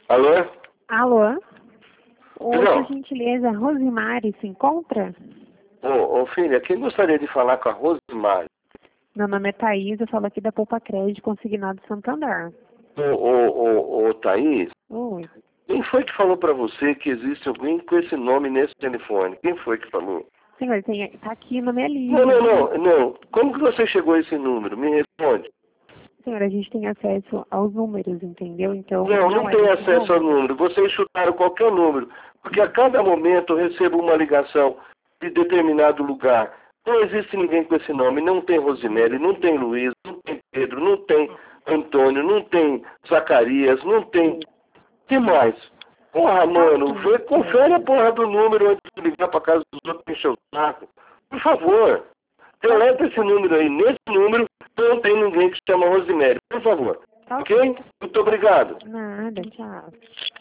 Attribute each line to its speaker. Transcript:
Speaker 1: Alô?
Speaker 2: Alô? Oi,
Speaker 1: Não.
Speaker 2: por gentileza, Rosimari se encontra?
Speaker 1: Ô, filha, quem gostaria de falar com a Rosemary?
Speaker 2: Meu nome é Thaís, eu falo aqui da Poupa Crédito Consignado Santander.
Speaker 1: Ô, Thaís,
Speaker 2: Oi.
Speaker 1: quem foi que falou pra você que existe alguém com esse nome nesse telefone? Quem foi que falou?
Speaker 2: Senhor, tá aqui na minha lista.
Speaker 1: Não. Como que você chegou a esse número? Me responde.
Speaker 2: Senhor, a gente tem acesso aos números, entendeu? Então,
Speaker 1: Não
Speaker 2: é
Speaker 1: tem
Speaker 2: esse
Speaker 1: acesso ao
Speaker 2: número.
Speaker 1: número. Vocês chutaram qualquer número. Porque a cada momento eu recebo uma ligação de determinado lugar. Não existe ninguém com esse nome. Não tem Rosemary, não tem Luiz, não tem Pedro, não tem Antônio, não tem Zacarias, não tem... que mais? Porra, mano, confere a porra do número antes de ligar pra casa dos outros e encher o saco. Por favor, deleta esse número aí. Nesse número não tem ninguém que se chama Rosemary. Por favor.
Speaker 2: Tá
Speaker 1: Ok? Muito obrigado.
Speaker 2: Nada, tchau.